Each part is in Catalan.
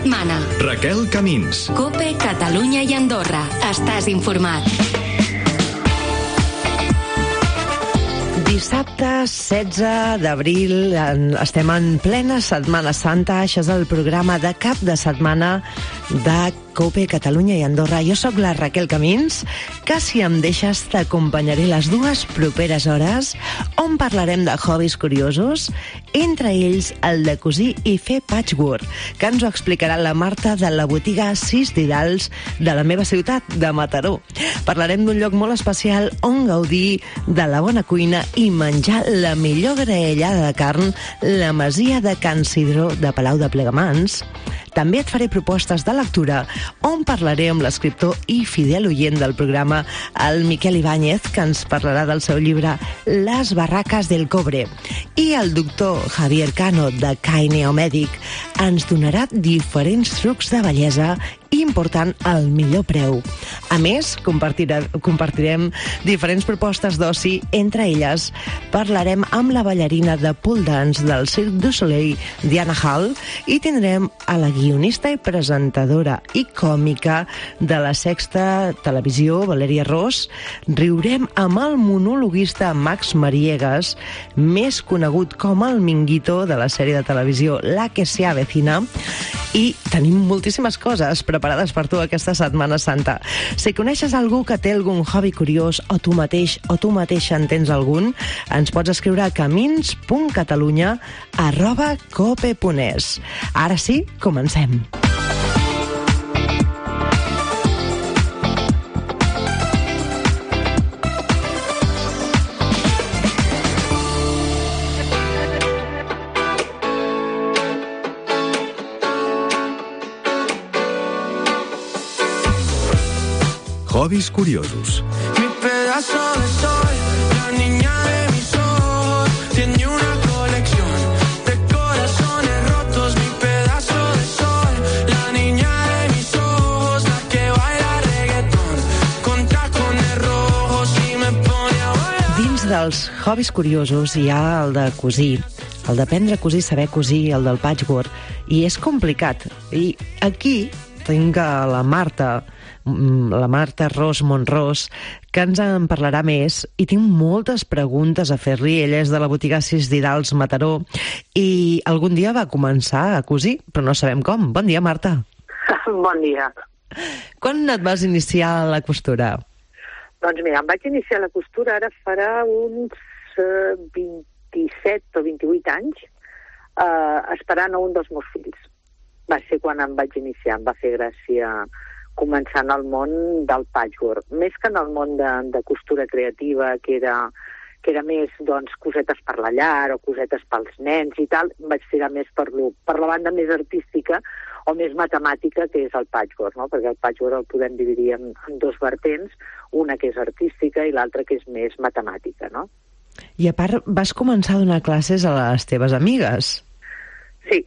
setmana. Raquel Camins. COPE, Catalunya i Andorra. Estàs informat. Dissabte 16 d'abril, estem en plena Setmana Santa. Això és el programa de cap de setmana de COPE, Catalunya i Andorra. Jo sóc la Raquel Camins, que si em deixes t'acompanyaré les 2 properes hores, on parlarem de hobbies curiosos, entre ells el de cosir i fer patchwork, que ens ho explicarà la Marta de la botiga Sis Didals de la meva ciutat, de Mataró. Parlarem d'un lloc molt especial on gaudir de la bona cuina i menjar la millor graellada de carn, la masia de Can Sidró de Palau de Plegamans. També et faré propostes de lectura, on parlaré amb l'escriptor i fidel oient del programa, el Miquel Ibáñez, que ens parlarà del seu llibre Les barraques del cobre. I el doctor Javier Cano, de CAI Neomèdic, ens donarà diferents trucs de bellesa important el millor preu. A més, compartirem diferents propostes d'oci. Entre elles, parlarem amb la ballarina de pole dance del Cirque du Soleil, Diana Hall, i tindrem a la guionista i presentadora i còmica de la Sexta Televisió, Valeria Ros. Riurem amb el monologuista Max Mariegas, més conegut com el Minguito de la sèrie de televisió La que se avecina, i tenim moltíssimes coses preparades per tu aquesta Setmana Santa. Si coneixes algú que té algun hobby curiós, o tu mateix o tu mateixa en tens algun, ens pots escriure a camins.catalunya@cope.es. Ara sí, comencem. Hobbies curiosos. Mi pedazo de sol, la niña de mis ojos, tiene una colección de corazones rotos. Mi pedazo de sol, la niña de mis ojos, la que baila reggaetón con tacones rojos y me pone a bailar. Dins dels hobbies curiosos hi ha el de cosir, el d'aprendre a cosir, saber cosir, el del patchwork, i és complicat. I aquí tinc la Marta Ros Monrós, que ens en parlarà més, i tinc moltes preguntes a fer-li. Ella és de la botiga Sis Didals, Mataró, i algun dia va començar a cosir, però no sabem com. Bon dia, Marta. Bon dia. Quan et vas iniciar la costura? Doncs mira, em vaig iniciar la costura ara farà uns 27 o 28 anys, esperant a un dels meus fills. Va ser quan em vaig iniciar, em va fer gràcia començar en el món del patchwork, més que en el món de costura creativa, que era més, doncs, cosetes per la llar o cosetes pels nens i tal. Vaig tirar més per la banda més artística o més matemàtica, que és el patchwork, no? Perquè el patchwork el podem dividir en 2 vertents, una que és artística i l'altra que és més matemàtica, no? I a part, vas començar a donar classes a les teves amigues. Sí.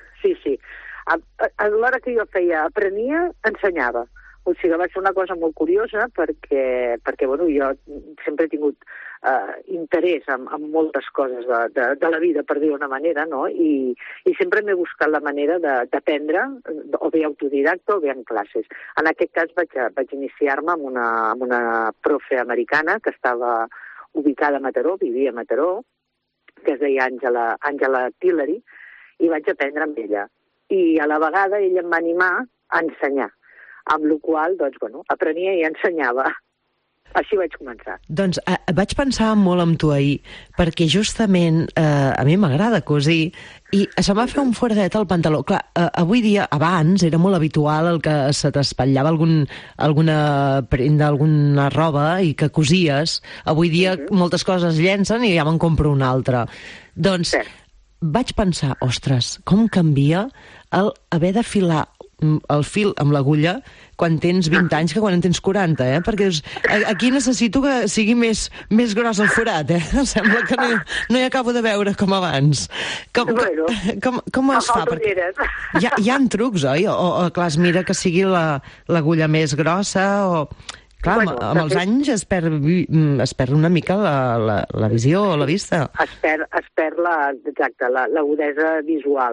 A l'hora que jo aprenia, ensenyava. O sigui, va ser una cosa molt curiosa perquè bueno, jo sempre he tingut interès en moltes coses de la vida, per dir-ho d'una manera, no? I sempre m'he buscat la manera d'aprendre, o bé autodidacta o bé en classes. En aquest cas vaig iniciar-me amb una profe americana que estava ubicada a Mataró, vivia a Mataró, que es deia Angela Tillery, i vaig aprendre amb ella. I a la vegada ella em va animar a ensenyar, amb la qual cosa, doncs, bueno, aprenia i ensenyava. Així vaig començar. Doncs vaig pensar molt en tu ahir, perquè justament a mi m'agrada cosir, i se'm va fer un foradet al pantaló. Clar, avui dia, abans, era molt habitual el que se t'espatllava alguna prenda, alguna roba, i que cosies. Avui dia moltes coses llencen i ja me'n compro una altra. Doncs vaig pensar, ostres, com canvia el haver de filar el fil amb l'agulla quan tens 20 anys que quan en tens 40, Perquè aquí necessito que sigui més gros el forat, Sembla que no hi acabo de veure com abans. Com es fa? Hi ha trucs, oi? O clar, es mira que sigui l'agulla més grossa, o... Clar, amb els anys es perd una mica la visió o la vista. Es perd l'agudesa visual.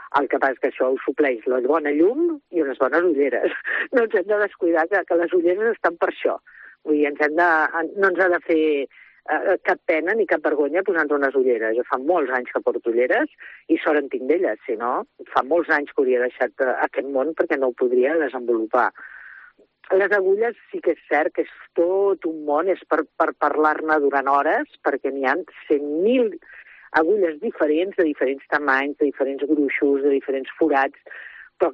El que passa és que això ho supleix la bona llum i unes bones ulleres. No ens hem de descuidar que les ulleres estan per això. Vull dir, no ens ha de fer cap pena ni cap vergonya posar-nos unes ulleres. Jo fa molts anys que porto ulleres i sort en tinc d'elles, si no, fa molts anys que hauria deixat aquest món perquè no ho podria desenvolupar. Les agulles sí que és cert que és tot un món, és per parlar-ne durant hores, perquè n'hi ha 100.000 agulles diferents, de diferents tamanys, de diferents gruixos, de diferents forats, però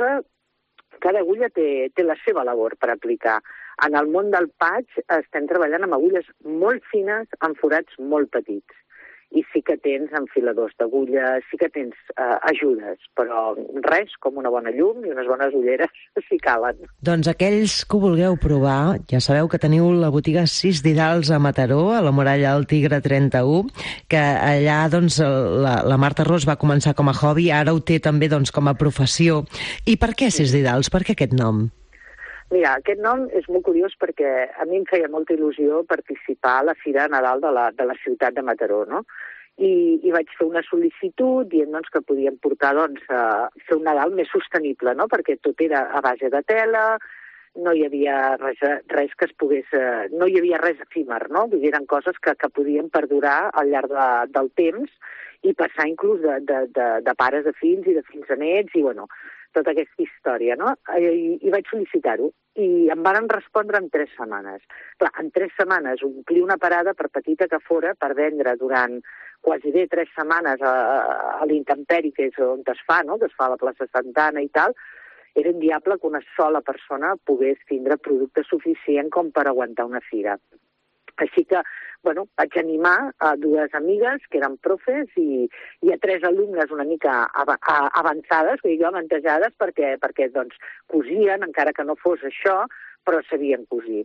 cada agulla té la seva labor per aplicar. En el món del patch estem treballant amb agulles molt fines, amb forats molt petits. I sí que tens enfiladors d'agulla, sí que tens ajudes, però res com una bona llum i unes bones ulleres si calen. Doncs aquells que ho vulgueu provar, ja sabeu que teniu la botiga 6 Didals a Mataró, a la Muralla del Tigre 31, que allà doncs, la Marta Ros va començar com a hobby, ara ho té també doncs, com a professió. I per què 6 Didals? Per què aquest nom? Mira, aquest nom és molt curiós perquè a mi em feia molta il·lusió participar a la Fira de Nadal de la ciutat de Mataró, no? I vaig fer una sol·licitud dient doncs, que podíem portar fer un Nadal més sostenible, no? Perquè tot era a base de tela, no hi havia res que es pogués... no hi havia res efímer, no? Vull dir, eren coses que podien perdurar al llarg del temps i passar inclús de pares a fills i de fills a nets i, bueno, tota aquesta història, no? I vaig sol·licitar-ho. I em van respondre en 3 setmanes. Clar, en 3 setmanes omplir una parada, per petita que fora, per vendre durant quasi bé 3 setmanes a l'intemperi, que és on es fa, no? Que es fa a la plaça Santana i tal, era inviable que una sola persona pogués tindre producte suficient com per aguantar una fira. Així que, bueno, vaig animar a 2 amigues que eren profes i a 3 alumnes una mica avançades, que dic jo, avantatjades, perquè doncs, cosien, encara que no fos això, però sabien cosir.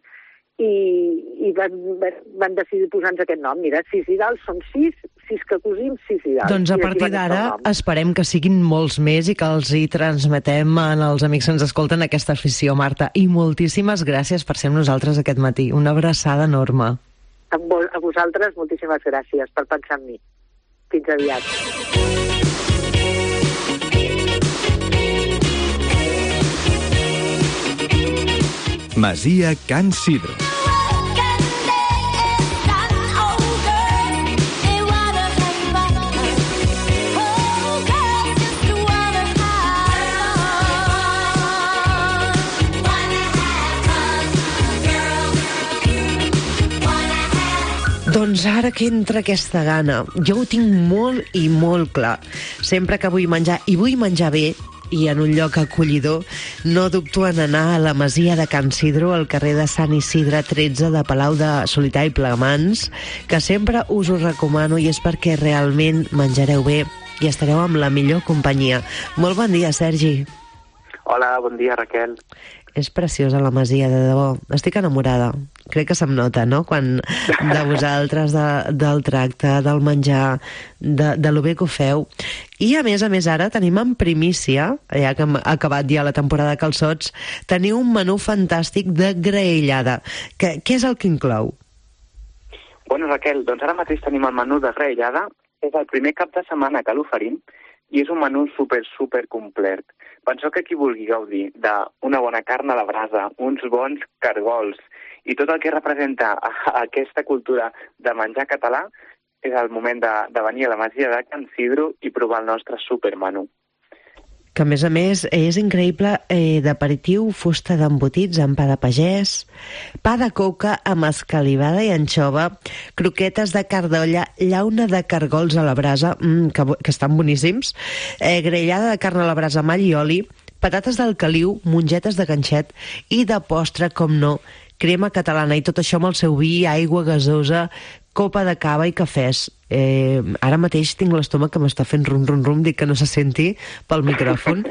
I van decidir posar-nos aquest nom. Mira, 6 Didals són 6 que cosim, 6 Didals. Doncs a partir d'ara esperem que siguin molts més i que els hi transmetem als amics que ens escolten aquesta afició, Marta. I moltíssimes gràcies per ser amb nosaltres aquest matí. Una abraçada enorme. A vosaltres, moltíssimes gràcies per pensar en mi. Fins aviat. Masia Can Sidro. Doncs ara que entra aquesta gana, jo ho tinc molt i molt clar. Sempre que vull menjar, i vull menjar bé, i en un lloc acollidor, no dubto en anar a la Masia de Can Sidro, al carrer de Sant Isidre 13 de Palau de Solità i Plegamans, que sempre us ho recomano i és perquè realment menjareu bé i estareu amb la millor companyia. Molt bon dia, Sergi. Hola, bon dia, Raquel. És preciosa la Masia, de debò. Estic enamorada. Crec que se'm nota, no?, quan de vosaltres, del tracte, del menjar, de lo bé que ho feu. I, a més, ara tenim en primícia, ja que hem acabat ja la temporada de calçots, teniu un menú fantàstic de graellada. Què és el que inclou? Bueno, Raquel, doncs ara mateix tenim el menú de graellada. És el primer cap de setmana que l'oferim i és un menú super complet. Penseu que qui vulgui gaudir d'una bona carn a la brasa, uns bons cargols i tot el que representa aquesta cultura de menjar català, és el moment de venir a la Masia de Can Sidro i provar el nostre supermenú. Que, a més, és increïble, d'aperitiu, fusta d'embotits amb pa de pagès, pa de coca amb escalivada i anxova, croquetes de carn d'olla, llauna de cargols a la brasa, que estan boníssims, graellada de carn a la brasa amb all i oli, patates del caliu, mongetes de ganxet i de postre, com no, crema catalana, i tot això amb el seu vi, aigua gasosa, copa de cava i cafès. Ara mateix tinc l'estómac que m'està fent rum, dic que no se senti pel micròfon.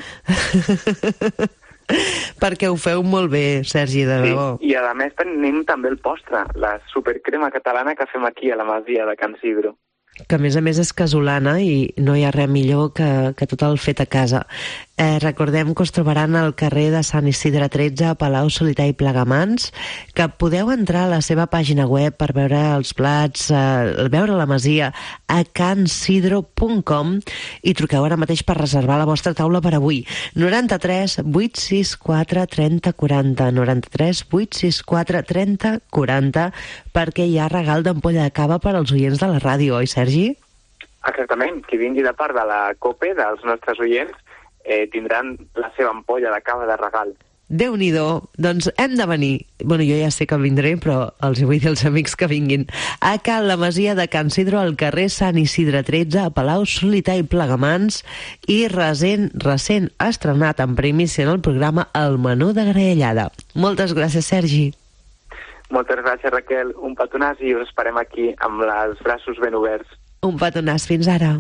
Perquè ho feu molt bé, Sergi, de debò. Sí, i a més tenim també el postre, la supercrema catalana que fem aquí a la Masia de Can Sidro. que a més és casolana i no hi ha res millor que tot el fet a casa. Recordem que us trobaran al carrer de Sant Isidre 13 a Palau Solità i Plegamans, que podeu entrar a la seva pàgina web per veure els plats, veure la masia a cansidro.com i truqueu ara mateix per reservar la vostra taula per avui. 93 864 30 40, 93 864 30 40, perquè hi ha regal d'ampolla de cava per als oients de la ràdio, oi, Sergi? Exactament, qui vingui de part de la COPE, dels nostres oients, tindran la seva ampolla de cava de regal. Déu-n'hi-do, doncs hem de venir. Bueno, jo ja sé que vindré, però els vull dir als amics que vinguin. A Can la Masia de Can Sidro, al carrer Sant Isidre 13, a Palau Solità i Plegamans, i recent estrenat en primícia en el programa El menú de graellada. Moltes gràcies, Sergi. Moltes gràcies, Raquel. Un petonàs i us esperem aquí amb els braços ben oberts. Un petonàs, fins ara.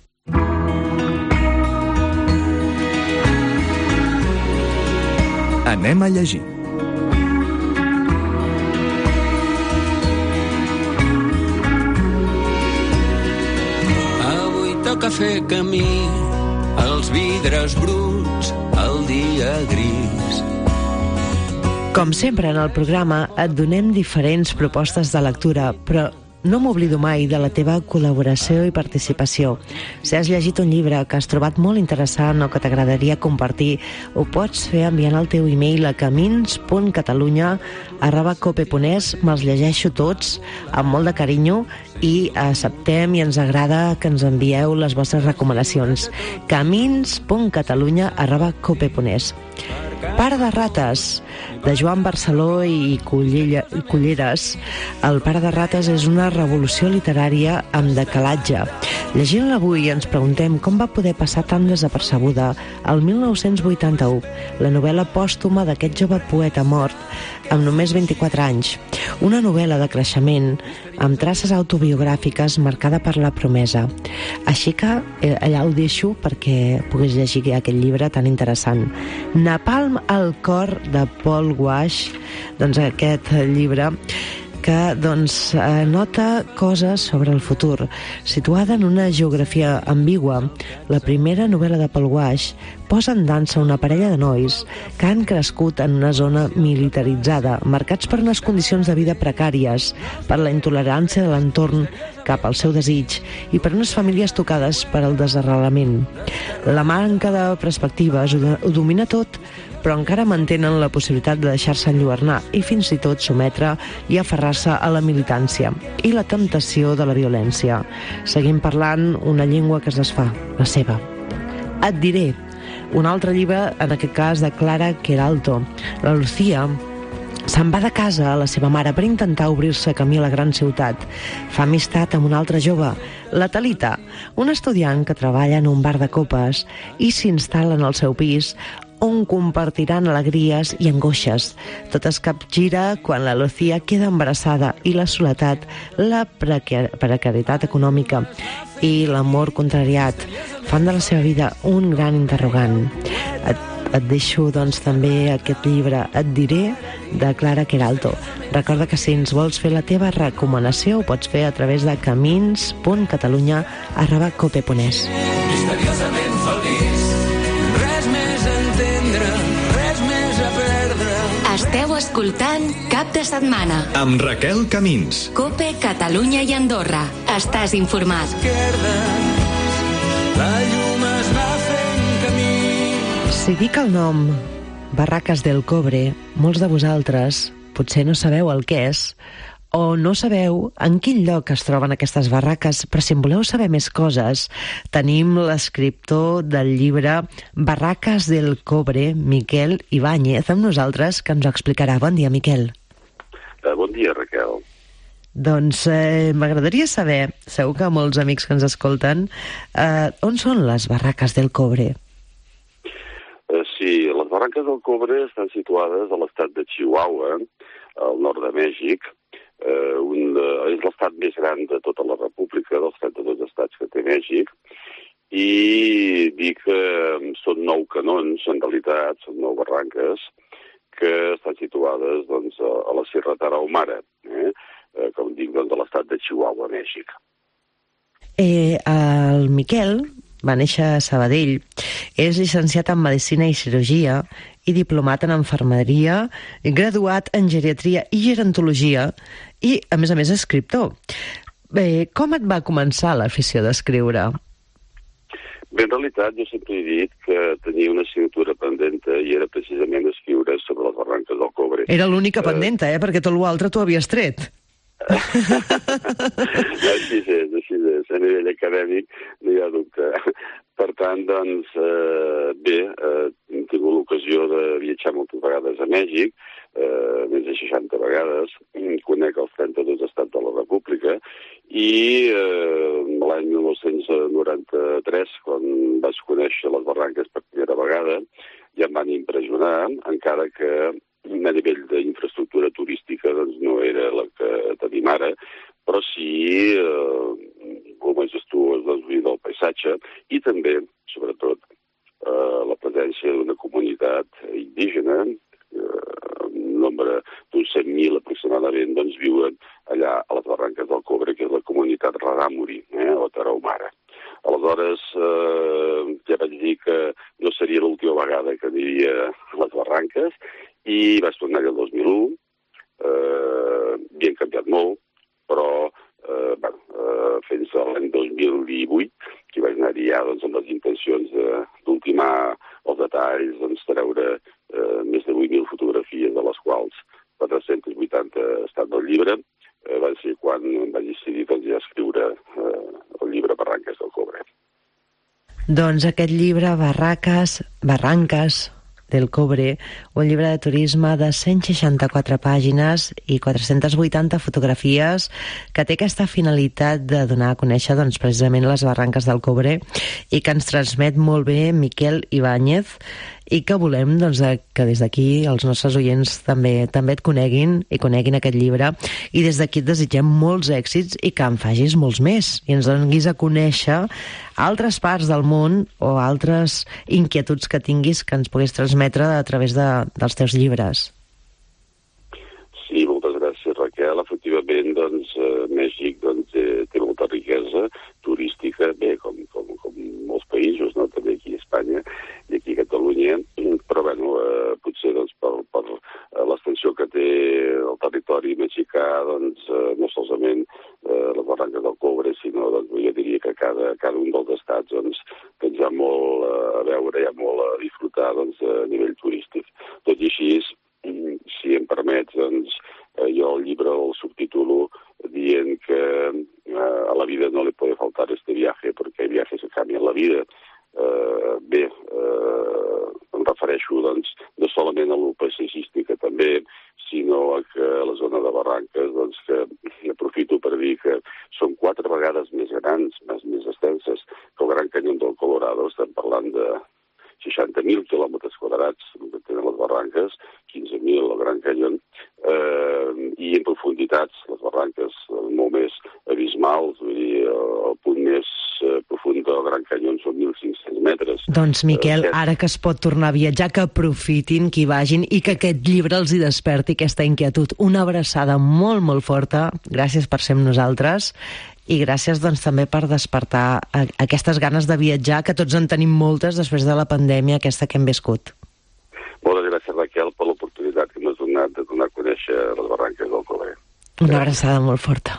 Anem a llegir. Avui toca fer camí, els vidres bruts, el dia gris. Com sempre en el programa et donem diferents propostes de lectura, però no m'oblido mai de la teva col·laboració i participació. Si has llegit un llibre que has trobat molt interessant o que t'agradaria compartir, ho pots fer enviant el teu e-mail a camins.catalunya@cope.es. Me'ls llegeixo tots amb molt de carinyo i acceptem i ens agrada que ens envieu les vostres recomanacions. camins.catalunya@cope.es. Pare de rates, de Joan Barceló i Culleres. El Pare de rates és una revolució literària amb decalatge. Llegint-la avui ens preguntem com va poder passar tan desapercebuda el 1981, la novel·la pòstuma d'aquest jove poeta mort amb només 24 anys. Una novel·la de creixement amb traces autobiogràfiques marcada per la promesa. Així que allà ho deixo perquè puguis llegir aquest llibre tan interessant. Napalm al cor, de Paul Wash, doncs aquest llibre que nota coses sobre el futur. Situada en una geografia ambigua, la primera novel·la de Paul Wash posa en dansa una parella de nois que han crescut en una zona militaritzada, marcats per unes condicions de vida precàries, per la intolerància de l'entorn cap al seu desig i per unes famílies tocades per al desarrelament. La manca de perspectives ho domina tot, però encara mantenen la possibilitat de deixar-se enlluernar i fins i tot sometre i aferrar-se a la militància i la temptació de la violència. Seguim parlant una llengua que es desfà, la seva. Et diré, un altre llibre, en aquest cas de Clara Queralto. La Lucía se'n va de casa a la seva mare per intentar obrir-se camí a la gran ciutat. Fa amistat amb una altra jove, la Talita, un estudiant que treballa en un bar de copes i s'instal·la en el seu pis, on compartiran alegries i angoixes. Tot es capgira quan la Lucía queda embarassada i la soledat, la precarietat econòmica i l'amor contrariat fan de la seva vida un gran interrogant. Et deixo, doncs, també aquest llibre, Et diré, de Clara Queralto. Recorda que si ens vols fer la teva recomanació ho pots fer a través de camins.catalunya@cope.es. Misteriosament feliç, res més a entendre, res més a perdre. Esteu escoltant Cap de Setmana. Amb Raquel Camins. Cope, Catalunya i Andorra. Estàs informat. La llum es va fent camí. Si dic el nom Barracas del Cobre, molts de vosaltres potser no sabeu el que és o no sabeu en quin lloc es troben aquestes barraques, però si en voleu saber més coses, tenim l'escriptor del llibre Barracas del Cobre, Miquel Ibáñez, amb nosaltres, que ens ho explicarà. Bon dia, Miquel. Bon dia, Raquel. Doncs m'agradaria saber, segur que molts amics que ens escolten, on són les Barracas del Cobre? Sí, les Barraques del Cobre estan situades a l'estat de Chihuahua, al nord de Mèxic. És l'estat més gran de tota la república, dels 32 estats que té Mèxic, i dir que són 9 canons, en realitat, són 9 barranques, que estan situades doncs, a la Sierra Tarahumara, com dic, doncs, a l'estat de Chihuahua, Mèxic. El Miquel va néixer a Sabadell, és llicenciat en Medicina i Cirurgia i diplomat en Infermeria, graduat en Geriatria i Gerontologia i, a més, escriptor. Com et va començar l'afició d'escriure? Bé, en realitat, jo sempre he dit que tenia una assignatura pendenta i era precisament escriure sobre les barranques del Cobre. Era l'única pendenta, perquè tot l'altre t'ho havies tret. Així és. A nivell acadèmic no hi ha dubte. Per tant, doncs, bé, he tingut l'ocasió de viatjar moltes vegades a Mèxic, més de 60 vegades, conec els 32 estats de la República, i l'any 1993, quan vaig conèixer les barranques per primera vegada, ja em van impressionar, encara que a nivell d'infraestructura turística doncs no era la que tenim ara, però sí, com és tu, doncs, del paisatge i també, sobretot, la presència d'una comunitat indígena, un nombre d'uns 100.000 aproximadament, doncs viuen allà a les barranques del Cobre, que és la comunitat Rarámuri, o Tarahumara. Aleshores, ja vaig dir que no seria l'última vegada que aniria a les barranques, i vaig tornar-hi el 2001, havien canviat molt, però fins a l'any 2018, que vaig anar-hi ja amb les intencions d'ultimar els detalls, treure més de 8.000 fotografies, de les quals 480 estan del llibre, va ser quan vaig decidir ja escriure el llibre Barranques del Cobre. Doncs aquest llibre, Barranques del Cobre, un llibre de turisme de 164 pàgines i 480 fotografies, que té aquesta finalitat de donar a conèixer precisament les barranques del Cobre i que ens transmet molt bé Miquel Ibáñez, i que volem que des d'aquí els nostres oients també et coneguin i coneguin aquest llibre, i des d'aquí et desitgem molts èxits i que en facis molts més i ens donis a conèixer altres parts del món o altres inquietuds que tinguis que ens puguis transmetre a través dels teus llibres. Sí, moltes gràcies, Raquel. Efectivament, Mèxic té molta riquesa turística, bé, com molts països, no? També aquí a Espanya i aquí a Catalunya, però potser per l'extensió que té el territori mexicà, no solament les barranques del Cobre, sinó jo diria que cada un dels estats hi ha molt a veure, hi ha molt a disfrutar a nivell turístic. Tot i així, si em permets, jo el llibre el subtitulo dient que a la vida no le puede faltar este viaje porque hay viajes que cambian la vida. Bé, em refereixo no solament a lo paisatgístic també, sinó a que la zona de barranques, que aprofito per dir que són 4 vegades més grans, més extenses que el Gran Canyón del Colorado. Estem parlant de 60.000 quilòmetres quadrats que tenen les barranques, 15.000 al Gran Canyón, i en profunditats, les barranques molt més abismals, vull dir, el punt més profund del Gran Canyón són 1.500 metres. Doncs, Miquel, ara que es pot tornar a viatjar, que aprofitin, que hi vagin i que aquest llibre els hi desperti aquesta inquietud. Una abraçada molt, molt forta. Gràcies per ser amb nosaltres. I gràcies també per despertar aquestes ganes de viatjar, que tots en tenim moltes després de la pandèmia aquesta que hem viscut. Moltes gràcies, Raquel, per l'oportunitat que m'has donat de donar a conèixer les barranques del Cobre. Una abraçada molt forta.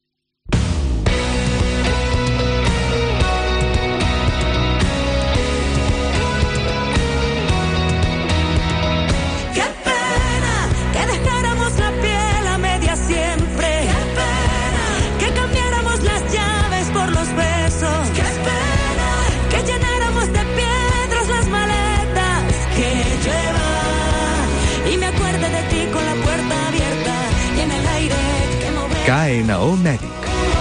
KNO Mèdic.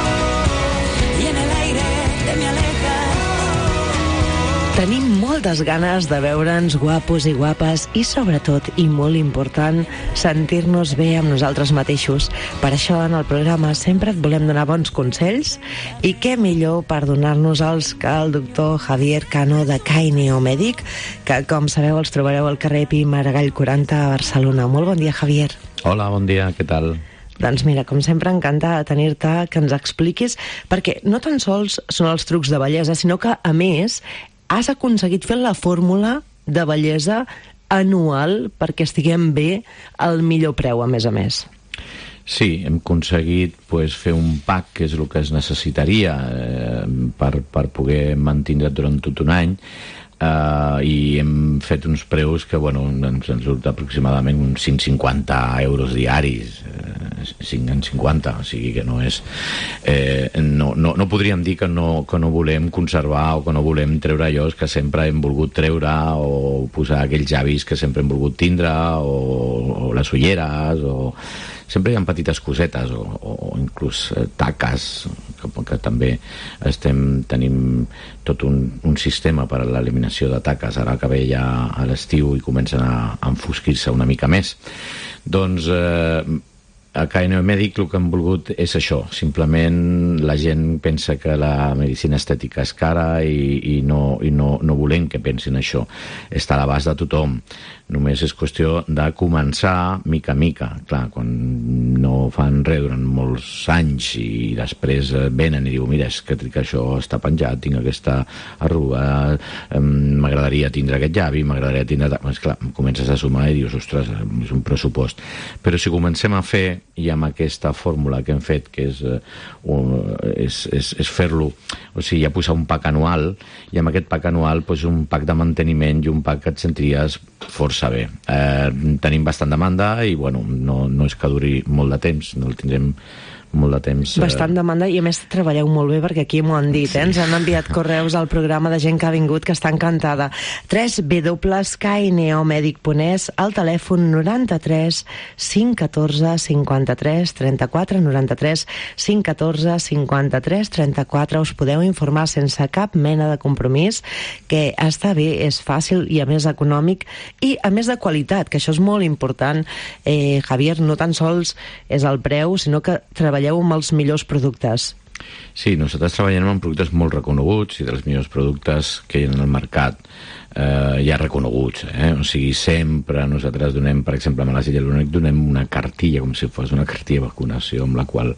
Tenim moltes ganes de veure'ns guapos i guapes i, sobretot, i molt important, sentir-nos bé amb nosaltres mateixos. Per això, en el programa sempre et volem donar bons consells, i què millor per donar-nos-els que el doctor Javier Cano de KNO Mèdic, que, com sabeu, els trobareu al carrer Pi Maragall 40 a Barcelona. Molt bon dia, Javier. Hola, bon dia, què tal? Doncs mira, com sempre, encantada de tenir-te, que ens expliquis, perquè no tan sols són els trucs de bellesa, sinó que, a més, has aconseguit fer la fórmula de bellesa anual perquè estiguem bé al millor preu, a més. Sí, hem aconseguit fer un pack, que és el que es necessitaria per poder mantindre't durant tot un any, i hem fet uns preus que ens surt aproximadament uns 150 euros diaris, 5 en 50, o sigui que no és no podríem dir que no volem conservar o que no volem treure allò que sempre hem volgut treure, o posar aquells llavis que sempre hem volgut tindre, o les ulleres, o sempre hi ha petites cosetes, o inclús taques, que també tenim tot un sistema per a l'eliminació de taques, ara que ve ja a l'estiu i comencen a enfosquir-se una mica més. Doncs a KNO Mèdic el que hem volgut és això, simplement la gent pensa que la medicina estètica és cara i no volem que pensin això, està a l'abast de tothom, només és qüestió de començar mica a mica. Clar, quan no fan res durant molts anys i després venen i diuen, mira, és que això està penjat, tinc aquesta arruga, m'agradaria tindre aquest llavi, m'agradaria tindre... Clar, comences a sumar i dius, ostres, és un pressupost. Però si comencem a fer, i amb aquesta fórmula que hem fet, que és fer-lo, o sigui, ja posar un pack anual, i amb aquest pack anual un pack de manteniment i un pack que et sentiries força bé. Tenim bastant demanda i no és que duri molt de temps, no el tindrem molt de temps. Bastant demanda, i a més treballeu molt bé, perquè aquí m'ho han dit, ens han enviat correus al programa de gent que ha vingut que està encantada. www.kneomedic.es, al telèfon 93 514 53 34, 93 514 53 34. Us podeu informar sense cap mena de compromís, que està bé, és fàcil i a més econòmic i a més de qualitat, que això és molt important. Javier, no tan sols és el preu, sinó que treballeu amb els millors productes. Sí, nosaltres treballem amb productes molt reconeguts i dels millors productes que hi ha en el mercat ja reconeguts, o sigui, sempre nosaltres donem, per exemple, amb l'àcid hialurònic donem una cartilla, com si fos una cartilla de vacunació, amb la qual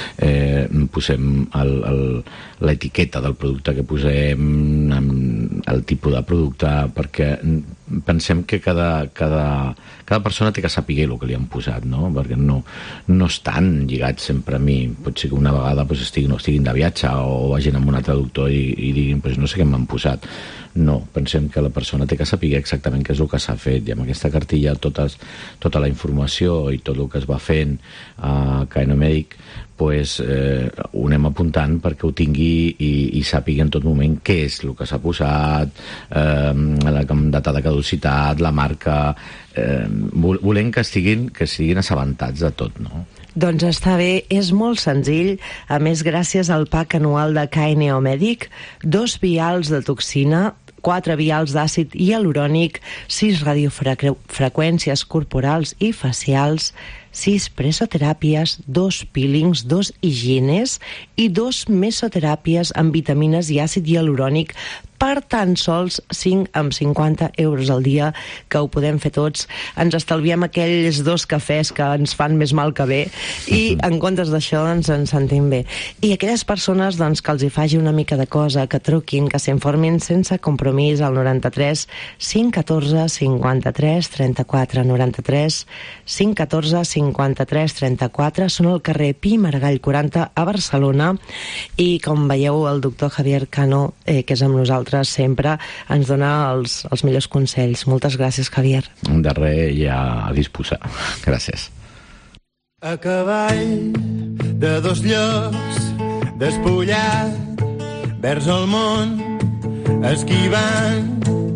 posem l'etiqueta del producte que posem, el tipus de producte, perquè pensem que cada persona té que saber el que li han posat, no? Perquè no estan lligats sempre a mi. Pot ser que una vegada estiguin de viatge o vagin amb un altre doctor i diguin, no sé què m'han posat. No, pensem que la persona té que saber exactament què és el que s'ha fet, i amb aquesta cartilla tota la informació i tot el que es va fent a KNO Mèdic ho anem apuntant perquè ho tingui i sàpiga en tot moment què és el que s'ha posat, la data de caducitat, la marca. Volem que estiguin assabentats de tot, no? Doncs està bé, és molt senzill. A més, gràcies al pack anual de KNO Mèdic, 2 vials de toxina, 4 vials d'àcid hialurònic, 6 radiofreqüències corporals i facials, 6 presoteràpies, 2 peelings, 2 higienes i 2 mesoteràpies amb vitamines i àcid hialurònic per tan sols 5,50 euros al dia, que ho podem fer tots. Ens estalviem aquells 2 cafès que ens fan més mal que bé i en comptes d'això ens sentim bé. I aquelles persones que els hi faci una mica de cosa, que truquin, que s'informin sense compromís al 93 514 53 34, 93 514 53 34. Són al carrer Pi Margall 40 a Barcelona, i com veieu el doctor Javier Cano, que és amb nosaltres sempre, ens dona els millors consells. Moltes gràcies, Javier. De res, ja a disposar. Gràcies. A cavall de 2 llocs, despullat vers el món, esquivant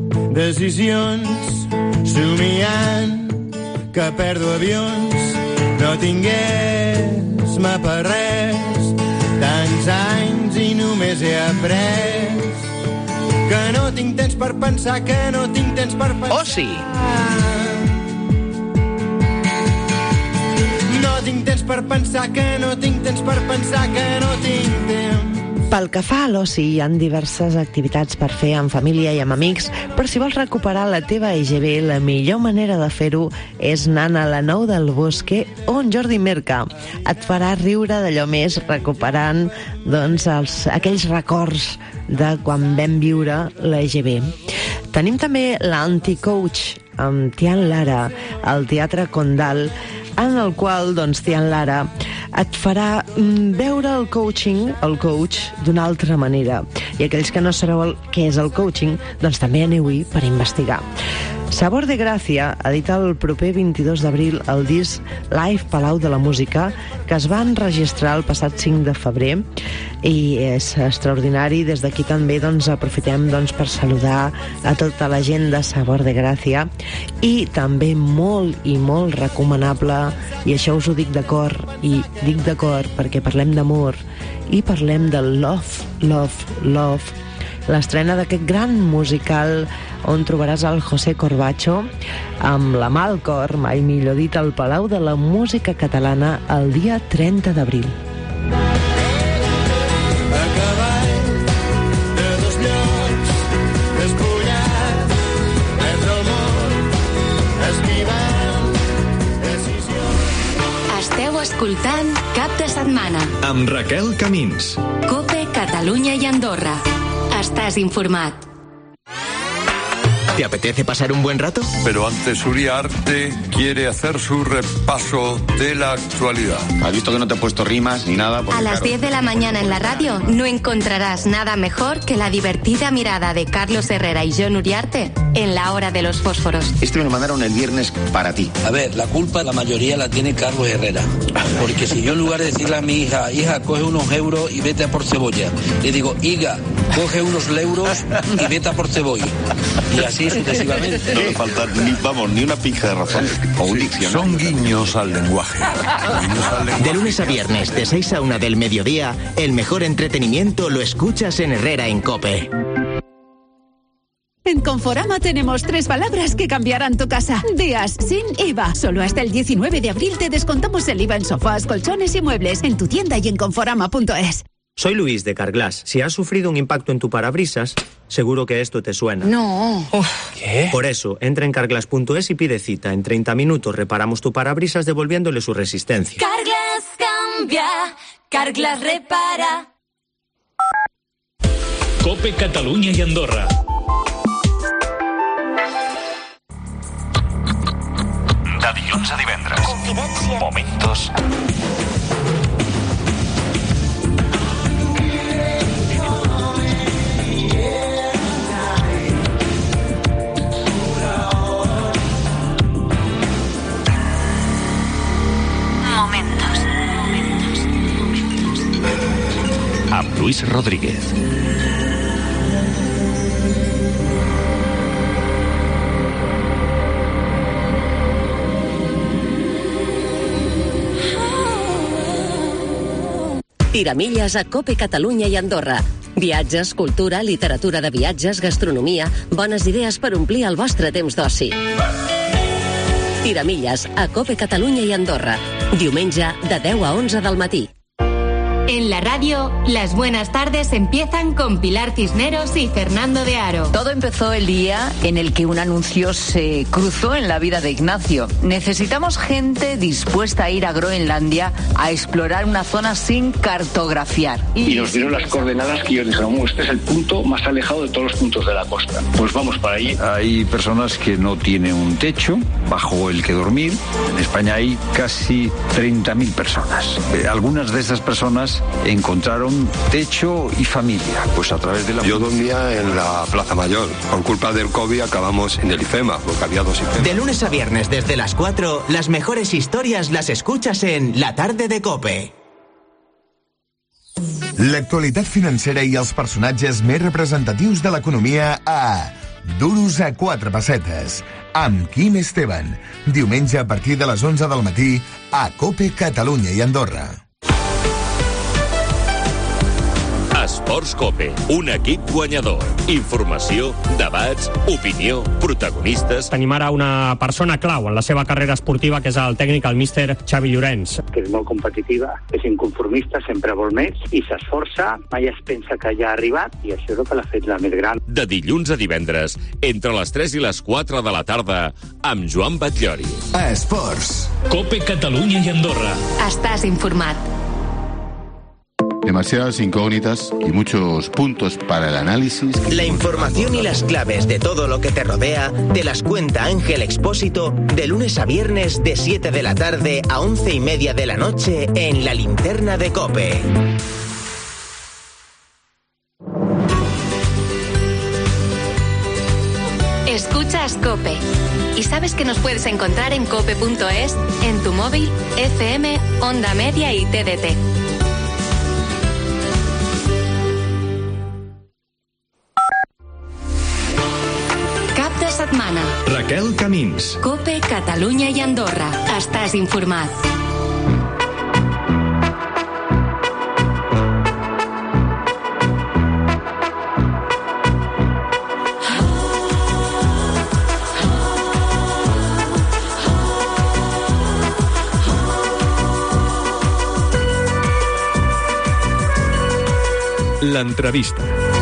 decisions, somiant que perdo avions. No tingués-me per res, tants anys i només he après que no tinc temps per pensar, que no tinc temps per pensar. Oh, sí! No tinc temps per pensar, que no tinc temps per pensar, que no tinc temps. Pel que fa a l'oci, hi ha diverses activitats per fer en família i amb amics, però si vols recuperar la teva EGB, la millor manera de fer-ho és anant a la Nou del Bosque o en Jordi Merca. Et farà riure d'allò més recuperant aquells records de quan vam viure la EGB. Tenim també l'Anti-Coach amb Tian Lara al Teatre Condal, en el qual Tian Lara et farà veure el coach d'una altra manera. I aquells que no sabeu què és el coaching, també aneu-hi per investigar. Sabor de Gràcia edita el proper 22 d'abril el disc Live Palau de la Música, que es va enregistrar el passat 5 de febrer i és extraordinari. Des d'aquí també aprofitem per saludar a tota la gent de Sabor de Gràcia, i també molt i molt recomanable, i això us ho dic de cor, i dic de cor perquè parlem d'amor i parlem de Love, Love, Love, l'estrena d'aquest gran musical on trobaràs el José Corbacho amb la mà al cor, mai millor dit, al Palau de la Música Catalana el dia 30 d'abril. A cavall de dos llocs, despullat, entre el món, esquivant decisions. Esteu escoltant Cap de Setmana amb Raquel Camins. COPE Catalunya i Andorra. Estàs informat. ¿Te apetece pasar un buen rato? Pero antes Uriarte quiere hacer su repaso de la actualidad. ¿Has visto que no te he puesto rimas ni nada? A las 10 de la mañana en la radio no encontrarás nada mejor que la divertida mirada de Carlos Herrera y John Uriarte en la hora de los fósforos. Este me lo mandaron el viernes para ti. A ver, la culpa la mayoría la tiene Carlos Herrera. Porque si yo en lugar de decirle a mi hija, coge unos euros y vete a por cebolla, le digo, higa, coge unos euros y vete a por cebolla. Y así sucesivamente. No le falta ni una pizca de razón. O un diccionario. Son guiños al lenguaje. De lunes a viernes, de 6 a 1 del mediodía, el mejor entretenimiento lo escuchas en Herrera en COPE. En Conforama tenemos 3 palabras que cambiarán tu casa. Días sin IVA. Solo hasta el 19 de abril te descontamos el IVA en sofás, colchones y muebles en tu tienda y en conforama.es. Soy Luis de Carglass. Si has sufrido un impacto en tu parabrisas, seguro que esto te suena. No. ¿Qué? Por eso, entra en carglass.es y pide cita. En 30 minutos reparamos tu parabrisas devolviéndole su resistencia. Carglass cambia, Carglass repara. COPE Catalunya i Andorra. De dilluns a divendres. Confidència. Momentos. Amb Luis Rodríguez. Tiramilles a COPE Catalunya i Andorra. Viatges, cultura, literatura de viatges, gastronomia, bones idees per omplir el vostre temps d'oci. Tiramilles a COPE Catalunya i Andorra. Diumenge de 10 a 11 del matí. En la radio, las buenas tardes empiezan con Pilar Cisneros y Fernando de Aro. Todo empezó el día en el que un anuncio se cruzó en la vida de Ignacio. Necesitamos gente dispuesta a ir a Groenlandia a explorar una zona sin cartografiar. Y nos dieron las coordenadas que ellos dijeron, este es el punto más alejado de todos los puntos de la costa. Pues vamos para allí. Hay personas que no tienen un techo bajo el que dormir. En España hay casi 30.000 personas. Algunas de estas personas encontraron techo y familia, pues a través de la... Yo dormía en la Plaza Mayor. Por culpa del COVID acabamos en el IFEMA, porque había 2 IFEMA. De lunes a viernes desde las 4, las mejores historias las escuchas en La Tarde de COPE. L'actualitat financera i els personatges més representatius de l'economia a Duros a 4 pessetes, amb Quim Esteban. Diumenge a partir de les 11 del matí a COPE Catalunya i Andorra. Esports COPE, un equip guanyador. Informació, debats, opinió, protagonistes... Tenim ara una persona clau en la seva carrera esportiva, que és el tècnic, el míster Xavi Llorenç. Que és molt competitiva, és inconformista, sempre vol més i s'esforça, mai es pensa que ja ha arribat i això és el que l'ha fet la més gran. De dilluns a divendres, entre les 3 i les 4 de la tarda, amb Joan Batllori. A Esports. COPE Catalunya i Andorra. Estàs informat. Demasiadas incógnitas y muchos puntos para el análisis. La información y las claves de todo lo que te rodea te las cuenta Ángel Expósito de lunes a viernes de 7 de la tarde a 11:30 de la noche en La Linterna de COPE. Escuchas COPE. Y sabes que nos puedes encontrar en cope.es, en tu móvil, FM, Onda Media y TDT. Cap de setmana. Raquel Camins. COPE Catalunya i Andorra. Estàs informat. L'entrevista.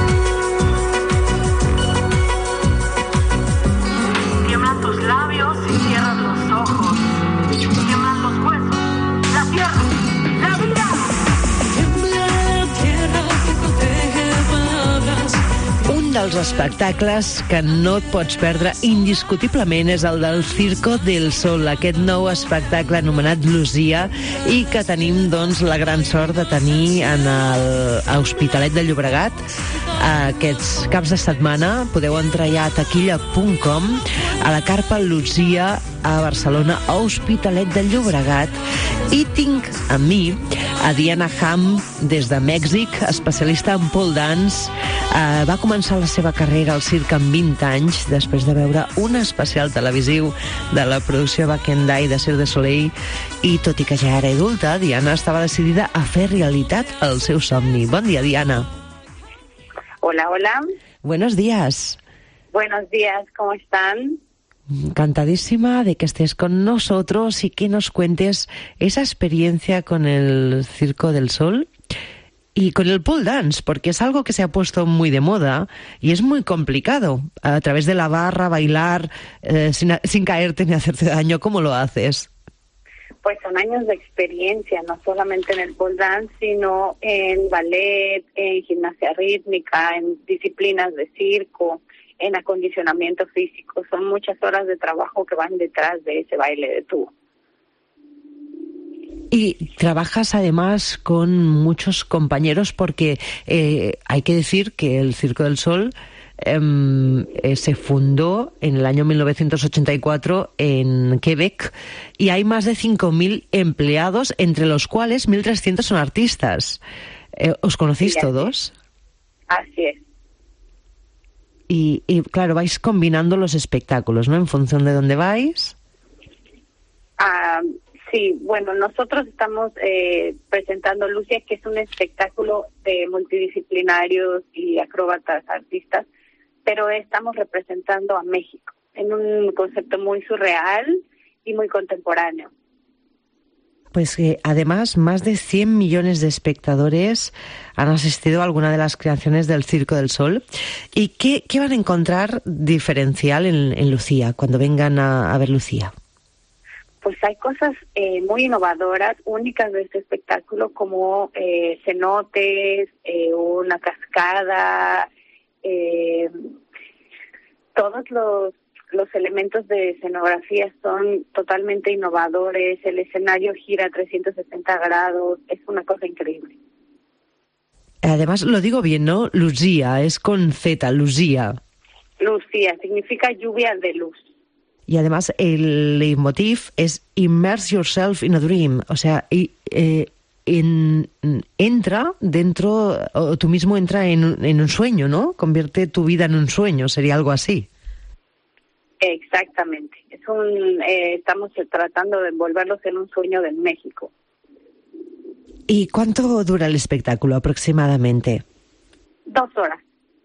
Tiemblan tus labios y cierran los ojos. Tiemblan los huesos, la tierra, la vida. Tiembla la tierra que protege palabras. Un dels espectacles que no et pots perdre indiscutiblement és el del Circo del Sol, aquest nou espectacle anomenat Lucía, i que tenim doncs la gran sort de tenir en l'Hospitalet de Llobregat aquests caps de setmana. Podeu entrar ja a taquilla.com, a la carpa Lucía a Barcelona, a Hospitalet de Llobregat, i tinc amb mi a Diana Ham des de Mèxic, especialista en pole dance. Va començar la seva carrera al circ amb 20 anys, després de veure un especial televisiu de la producció Backendai de Cirque du Soleil, i tot i que ja era adulta, Diana estava decidida a fer realitat el seu somni. Bon dia, Diana. Hola, hola. Buenos días. Buenos días, ¿cómo están? Encantadísima de que estés con nosotros y que nos cuentes esa experiencia con el Circo del Sol y con el pole dance, porque es algo que se ha puesto muy de moda y es muy complicado. A través de la barra, bailar sin caerte ni hacerte daño. ¿Cómo lo haces? Pues son años de experiencia, no solamente en el pole dance, sino en ballet, en gimnasia rítmica, en disciplinas de circo, en acondicionamiento físico. Son muchas horas de trabajo que van detrás de ese baile de tubo. Y trabajas además con muchos compañeros porque hay que decir que el Circo del Sol se fundó en el año 1984 en Quebec y hay más de 5.000 empleados, entre los cuales 1.300 son artistas. ¿Os conocéis todos? Así es. Y claro, vais combinando los espectáculos, ¿no? En función de dónde vais. Sí, bueno, nosotros estamos presentando Lucía, que es un espectáculo de multidisciplinarios y acróbatas artistas, pero estamos representando a México en un concepto muy surreal y muy contemporáneo. Pues además, más de 100 millones de espectadores han asistido a alguna de las creaciones del Circo del Sol. ¿Y qué van a encontrar diferencial en Lucía, cuando vengan a ver Lucía? Pues hay cosas muy innovadoras, únicas de este espectáculo, como cenotes, una cascada, todos los elementos de escenografía son totalmente innovadores, el escenario gira 360 grados, es una cosa increíble. Además, lo digo bien, ¿no? Lucía, es con Z, Lucía. Lucía, significa lluvia de luz. Y además el leitmotiv es Immerse Yourself in a Dream, o sea, entra dentro, o tú mismo entra en un sueño, ¿no? Convierte tu vida en un sueño, sería algo así. Exactamente, estamos tratando de envolverlos en un sueño de México. ¿Y cuánto dura el espectáculo aproximadamente? 2 horas.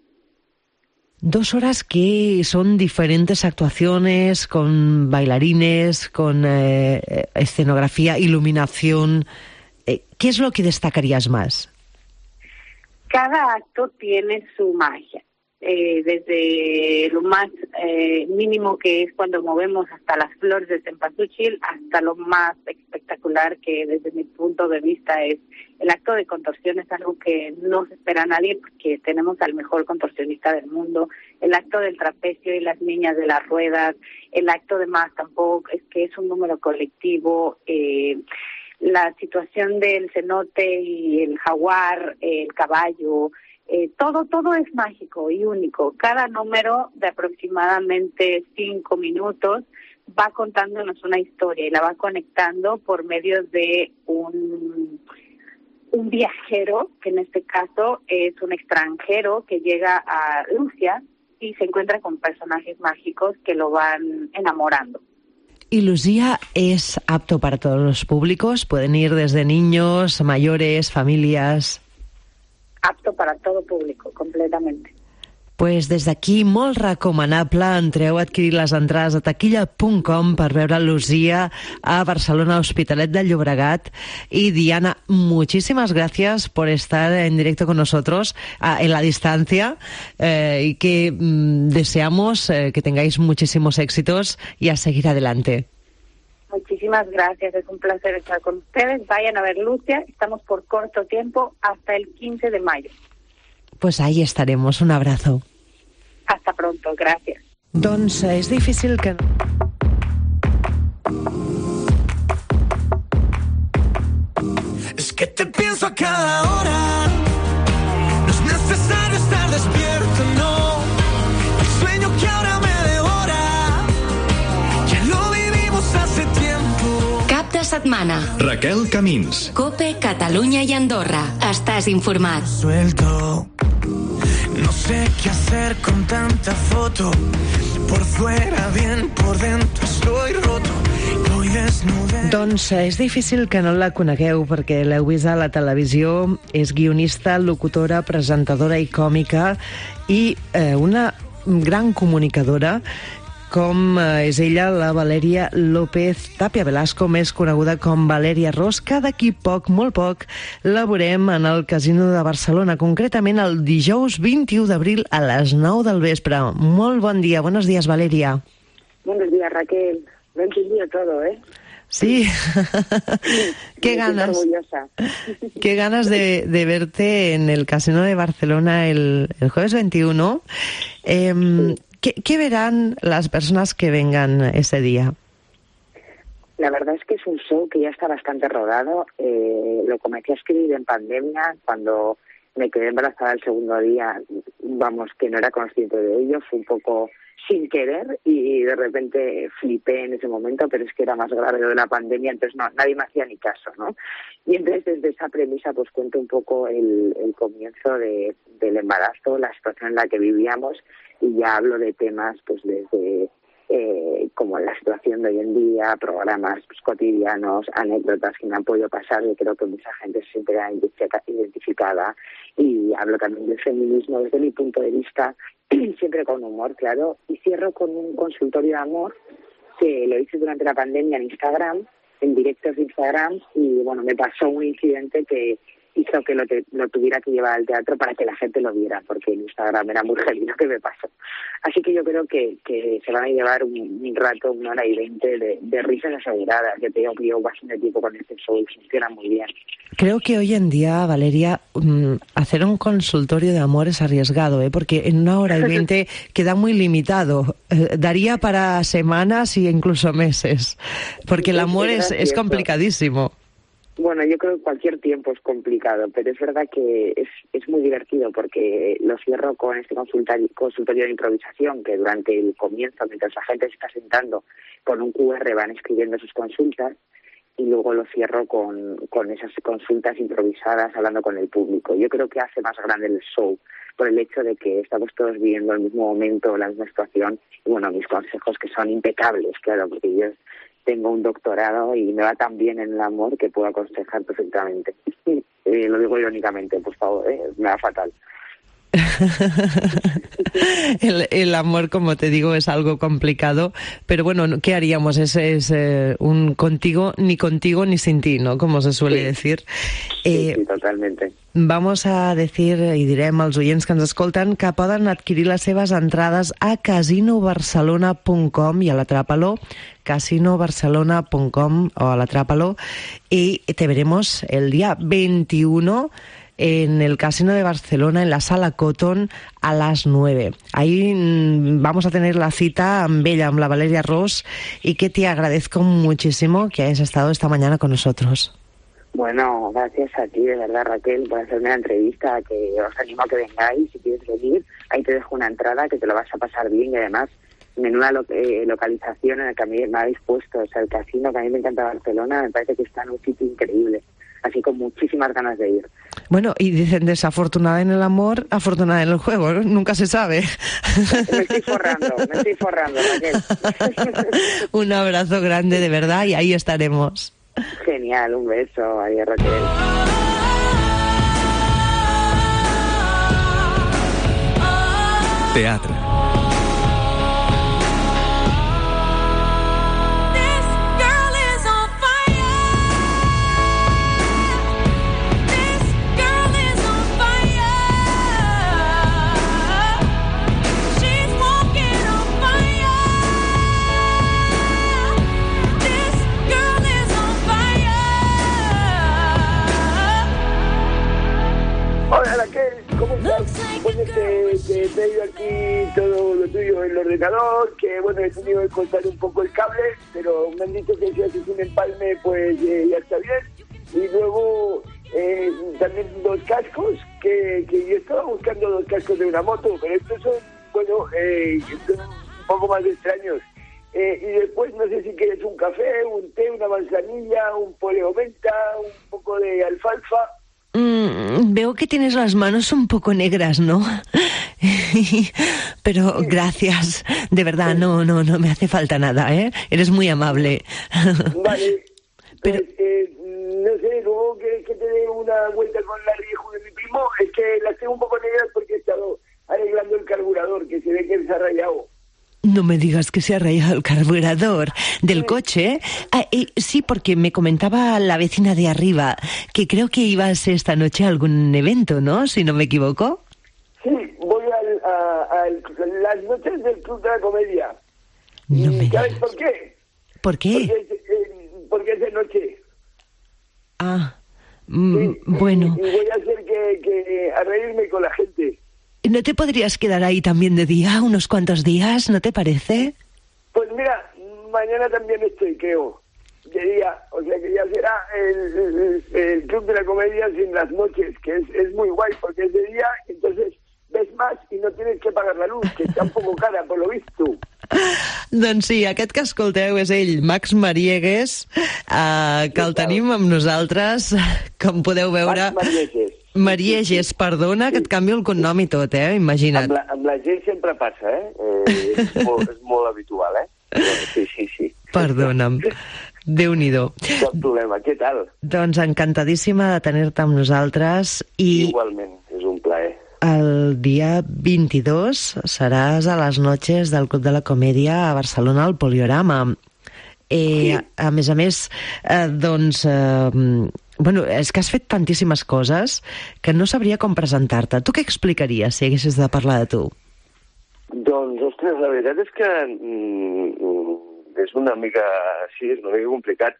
2 horas que son diferentes actuaciones con bailarines, con escenografía, iluminación. ¿Qué es lo que destacarías más? Cada acto tiene su magia. Desde lo más mínimo, que es cuando movemos hasta las flores de cempasúchil, hasta lo más espectacular, que desde mi punto de vista es el acto de contorsión. Es algo que no se espera a nadie, porque tenemos al mejor contorsionista del mundo. El acto del trapecio y las niñas de las ruedas, el acto de Mastampok, es que es un número colectivo. La situación del cenote y el jaguar, el caballo, todo es mágico y único. Cada número de aproximadamente 5 minutos va contándonos una historia y la va conectando por medio de un viajero, que en este caso es un extranjero que llega a Rusia y se encuentra con personajes mágicos que lo van enamorando. ¿Y Lucía es apto para todos los públicos? ¿Pueden ir desde niños, mayores, familias? Apto para todo público, completamente. Pues des d'aquí, molt recomanable, entreu a adquirir les entrades a taquilla.com per veure Lucía a Barcelona, Hospitalet de Llobregat. Y Diana, muchísimas gracias por estar en directo con nosotros en la distancia y que deseamos que tengáis muchísimos éxitos y a seguir adelante. Muchísimas gracias, es un placer estar con ustedes. Vayan a ver Lucía, estamos por corto tiempo hasta el 15 de mayo. Pues ahí estaremos, un abrazo. Hasta pronto, gracias. Doncs és difícil que... Es que te pienso a cada hora, no es necesario estar despierto, no. El sueño que ahora me devora, ya lo vivimos hace tiempo. Cap de setmana. Raquel Camins. COPE, Catalunya i Andorra. Estàs informat. Suelto. No sé qué hacer con tanta foto. Por fuera bien, por dentro estoy roto. Voy desnude. Doncs és difícil que no la conegueu perquè l'heu vist a la televisió. És guionista, locutora, presentadora i còmica i una gran comunicadora, com és ella, la Valèria López Tapia Velasco, més coneguda com Valèria Ros, que d'aquí poc, molt poc, la veurem en el Casino de Barcelona, concretament el dijous 21 d'abril a les 9 del vespre. Molt bon dia. Buenos días, Valeria. Buenos días, Raquel. Lo he entendido todo, ¿eh? Sí. Qué ganas. Orgullosa. Qué ganas de verte en el Casino de Barcelona el jueves 21. ¿Qué verán las personas que vengan ese día? La verdad es que es un show que ya está bastante rodado. Lo comencé a escribir en pandemia, cuando me quedé embarazada el segundo día. Vamos, que no era consciente de ello, fue un poco sin querer y de repente flipé en ese momento, pero es que era más grave lo de la pandemia, entonces nadie me hacía ni caso, ¿no? Y entonces desde esa premisa pues cuento un poco el comienzo del embarazo, la situación en la que vivíamos, y ya hablo de temas pues desde como la situación de hoy en día, programas pues, cotidianos, anécdotas que me han podido pasar, y creo que mucha gente se siente identificada, y hablo también del feminismo desde mi punto de vista, siempre con humor, claro, y cierro con un consultorio de amor que lo hice durante la pandemia en Instagram, en directos de Instagram, y bueno, me pasó un incidente que hizo que lo tuviera que llevar al teatro para que la gente lo viera, porque en Instagram era muy heavy lo que me pasó. Así que yo creo que se van a llevar un rato, 1 hora y 20 de risas aseguradas. Yo te digo que llevo bastante tiempo con este show y funciona muy bien. Creo que hoy en día, Valeria, hacer un consultorio de amor es arriesgado, porque en 1 hora y 20 queda muy limitado. Daría para semanas y incluso meses, porque el amor es complicadísimo. Bueno, yo creo que cualquier tiempo es complicado, pero es verdad que es muy divertido, porque lo cierro con este consultorio de improvisación, que durante el comienzo, mientras la gente se está sentando, con un QR van escribiendo sus consultas, y luego lo cierro con esas consultas improvisadas hablando con el público. Yo creo que hace más grande el show por el hecho de que estamos todos viviendo el mismo momento, la misma situación, y bueno, mis consejos que son impecables, claro, porque yo tengo un doctorado y me va tan bien en el amor que puedo aconsejar perfectamente. Lo digo irónicamente, por favor, me va fatal. El amor, como te digo, es algo complicado, pero bueno, ¿qué haríamos? Es un contigo ni sin ti, ¿no? Como se suele decir. Sí, totalmente. Vamos a decir, i direm als oients que ens escolten, que poden adquirir les seves entrades a casinobarcelona.com i a l'Atrápalo, casinobarcelona.com o a l'Atrápalo, y te veremos el día 21 en el Casino de Barcelona, en la Sala Cotton, a las 9. Ahí vamos a tener la cita amb ella, amb la Valeria Ros, y que te agradezco muchísimo que hayas estado esta mañana con nosotros. Bueno, gracias a ti, de verdad, Raquel, por hacerme la entrevista, que os animo a que vengáis, si quieres venir, ahí te dejo una entrada que te lo vas a pasar bien, y además, menuda localización en la que me habéis puesto, o sea, el casino, que a mí me encanta Barcelona, me parece que está en un sitio increíble, así con muchísimas ganas de ir. Bueno, y dicen desafortunada en el amor, afortunada en el juego, ¿no? Nunca se sabe. Me estoy forrando, Raquel. Un abrazo grande, de verdad, y ahí estaremos. Genial, un beso, adiós, Raquel. Teatre. Hola Raquel, ¿cómo estás? Bueno, te he traído aquí todo lo tuyo en el ordenador, que bueno, he tenido que cortar un poco el cable, pero me han dicho que si haces un empalme, pues ya está bien. Y luego también 2 cascos, que yo estaba buscando 2 cascos de una moto, pero estos son, bueno, son un poco más extraños. Y después no sé si quieres un café, un té, una manzanilla, un poleo menta, un poco de alfalfa. Veo que tienes las manos un poco negras, ¿no? Pero gracias, de verdad, no me hace falta nada, ¿eh? Eres muy amable. Vale, pero no sé, luego que te dé una vuelta con la viejo de mi primo, es que las tengo un poco negras porque he estado arreglando el carburador, que se ve que se ha rayado. No me digas que se ha rayado el carburador del coche. Sí, porque me comentaba la vecina de arriba que creo que ibas esta noche a algún evento, ¿no? Si no me equivoco. Sí, voy a las noches del Club de la Comedia. No me ¿Sabes digas. por qué? ¿Por qué? Porque es de noche. Bueno. Y voy a hacer que a reírme con la gente. ¿No te podrías quedar ahí también de día, unos cuantos días, no te parece? Pues mira, mañana también estoy, creo, de día. O sea que ya será el Club de la Comedia sin las noches, que es muy guay, porque es de día, entonces ves más y no tienes que pagar la luz, que está un poco cara, por lo visto. Doncs sí, aquest que escolteu és ell, Max Mariegues, que el tenim amb nosaltres, com podeu veure... Mariegues, perdona, que et canvio el cognom i tot, imagina't. Amb la gent sempre passa, és molt habitual, Sí. Perdona'm, Déu-n'hi-do. Cap problema, què tal? Doncs encantadíssima de tenir-te amb nosaltres i... Igualment, és un plaer. El dia 22 seràs a les noches del Club de la Comèdia a Barcelona, al Poliorama. A més, doncs... Bueno, és que has fet tantíssimes coses que no sabria com presentar-te. Tu què explicaries si haguessis de parlar de tu? Doncs, ostres, la veritat és que és una mica complicat.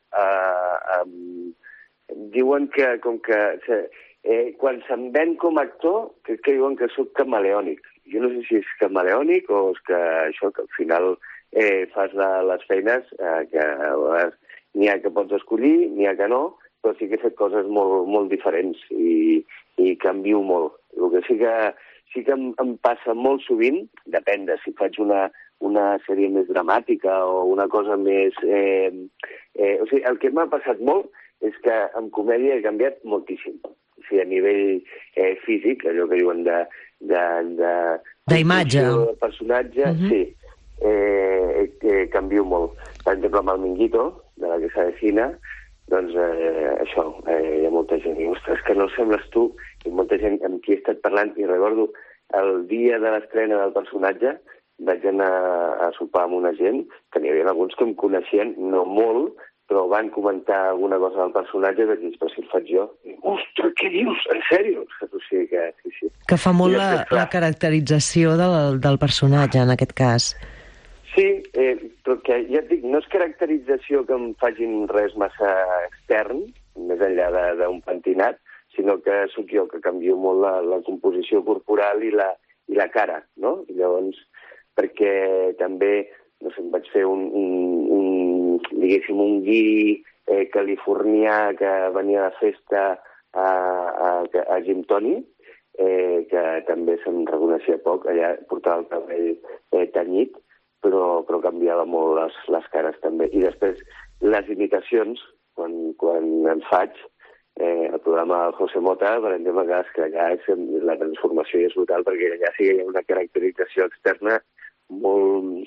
Diuen que, com que quan se'm ven com a actor, crec que diuen que soc camaleònic. Jo no sé si és camaleònic o és que això, que al final fas les feines que n'hi ha que pots escollir, n'hi ha que no, però sí que he fet coses molt diferents i canvio molt. El que sí que em passa molt sovint, depèn de si faig una sèrie més dramàtica o una cosa més... O sigui, el que m'ha passat molt és que en comèdia he canviat moltíssim. O sigui, a nivell físic, allò que diuen d'imatge. De personatge, sí. Canvio molt. Per exemple, amb el Minguito, de la que s'avecina, doncs això, hi ha molta gent que diu, ostres, que no sembles tu, i molta gent amb qui he estat parlant, i recordo el dia de l'estrena del personatge vaig anar a sopar amb una gent, que n'hi havia alguns que em coneixien, no molt, però van comentar alguna cosa del personatge i vaig dir, però si el faig jo. I, ostres, què dius? En sèrio? O sigui que sí. Que fa molt la caracterització del personatge, en aquest cas. Sí, però que ja et dic, no és caracterització que em facin res massa extern, més enllà d'un pentinat, sinó que sóc jo que canvio molt la composició corporal i la cara, no? I llavors, perquè també, no sé, em vaig fer diguéssim, un guiri californià que venia de festa a Jim Tony, que també se'm reconeixia poc, allà portava el cabell tenyit, però canviava molt les cares també. I després, les imitacions, quan en faig, el programa del José Mota, per exemple, que allà la transformació és brutal, perquè allà sí que hi ha una caracterització externa molt,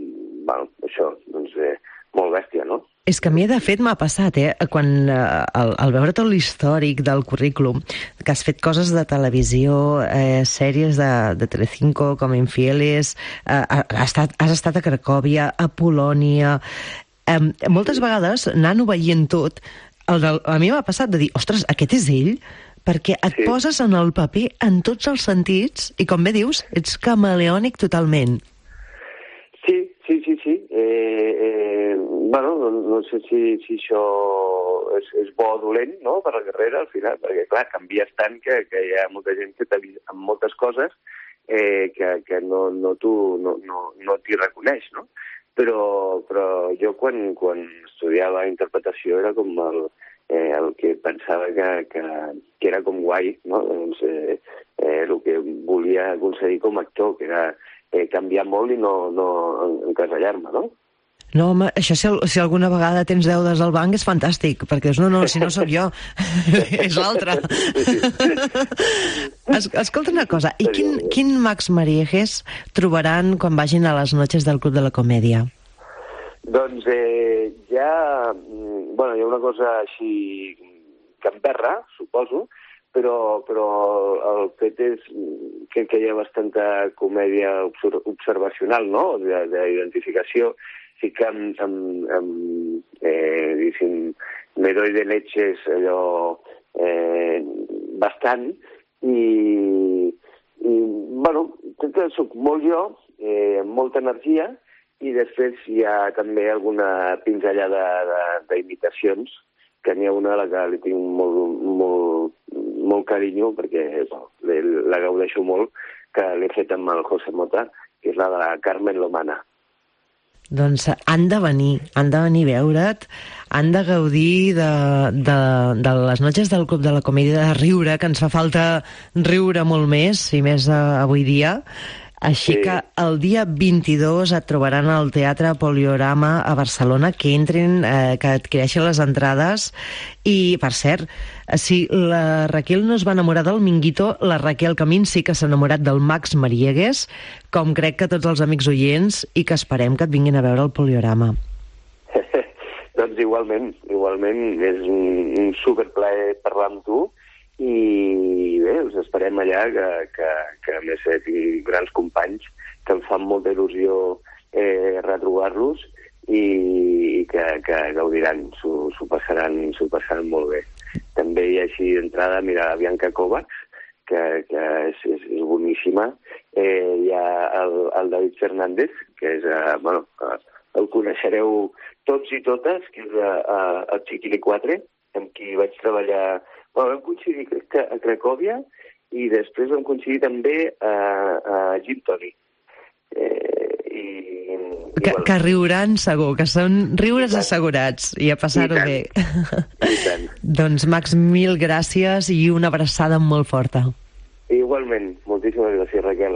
molt bèstia, no? És que a mi, de fet, m'ha passat, quan al veure tot l'històric del currículum, que has fet coses de televisió, sèries de Telecinco, com Infieles, has estat a Cracòvia, a Polònia... moltes vegades, anant-ho veient tot, a mi m'ha passat de dir, ostres, aquest és ell? Perquè et poses en el paper en tots els sentits i, com bé dius, ets camaleònic totalment. Sí. No sé si això és bo o dolent, no?, per la carrera, al final, perquè, clar, canvies tant que hi ha molta gent que t'ha vist amb moltes coses que no t'hi reconeix, no? Però jo, quan estudiava interpretació, era com el que pensava que era com guai, no? Doncs el que volia aconseguir com a actor, que era canviar molt i no encasellar-me, no? No, home, això si alguna vegada tens deudes al banc és fantàstic, perquè dius, no, si no sóc jo, és l'altre. Escolta una cosa, i quin Max Mariegues trobaran quan vagin a les noches del Club de la Comèdia? Doncs hi ha una cosa així gamberra, suposo, però el fet és que hi ha bastanta comèdia observacional, no?, d'identificació. Sí que me doy de leches allò bastant i crec que soc molt jo, amb molta energia, i després hi ha també alguna pinzellada d'imitacions, que n'hi ha una a la que li tinc molt carinyo, perquè la gaudeixo molt, que l'he fet amb el José Mota, que és la de Carmen Lomana. Doncs han de venir a veure't, han de gaudir de les noches del Club de la Comèdia, de riure, que ens fa falta riure molt més, i més avui dia. Així que el dia 22 et trobaran al Teatre Poliorama a Barcelona, que entrin, que adquireixen les entrades. I, per cert, si la Raquel no es va enamorar del Minguito, la Raquel Camins sí que s'ha enamorat del Max Mariegues, com crec que tots els amics oients, i que esperem que et vinguin a veure al Poliorama. Doncs igualment, és un superplaer parlar amb tu, i bé, us esperem allà, que a més tinc grans companys que em fan molta il·lusió retrobar-los i que gaudiran, s'ho passaran molt bé. També hi ha així d'entrada, mira, la Bianca Kovacs, que és boníssima. Hi ha el David Fernández, que és, el coneixereu tots i totes, que és el Chiquilicuatre, amb qui vaig treballar. Vam coincidir, crec que a Cracòvia, i després vam coincidir també a Jim Tony. Que riuran segur, que són riures assegurats, i a passar-ho bé. Doncs, Max, mil gràcies i una abraçada molt forta. Igualment, moltíssimes gràcies, Raquel.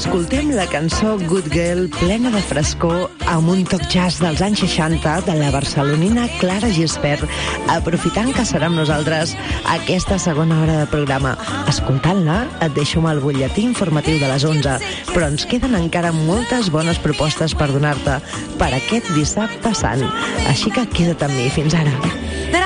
escoltem la cançó Good Girl, plena de frescor, amb un toc jazz dels anys 60 de la barcelonina Clara Gispert, aprofitant que serà amb nosaltres aquesta segona hora de programa. Escoltant-la, et deixo amb el butlletí informatiu de les 11, però ens queden encara moltes bones propostes per donar-te per aquest dissabte sant. Així que queda't amb mi. Fins ara.